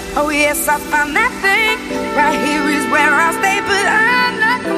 Oh yes, I found that thing. Right here is where I'll stay, but I'm not